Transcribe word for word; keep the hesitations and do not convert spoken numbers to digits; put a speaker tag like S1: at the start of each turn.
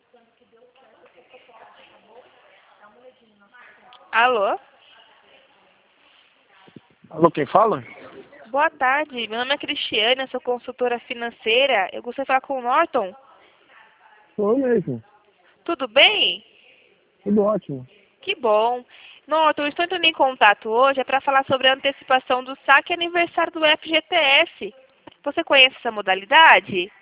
S1: Alô?
S2: Alô, quem fala?
S1: Boa tarde, meu nome é Cristiane, eu sou consultora financeira. Eu gostaria de falar com o Norton.
S2: Sou eu mesmo.
S1: Tudo bem?
S2: Tudo ótimo.
S1: Que bom. Norton, eu estou entrando em contato hoje é para falar sobre a antecipação do saque aniversário do F G T S. Você conhece essa modalidade?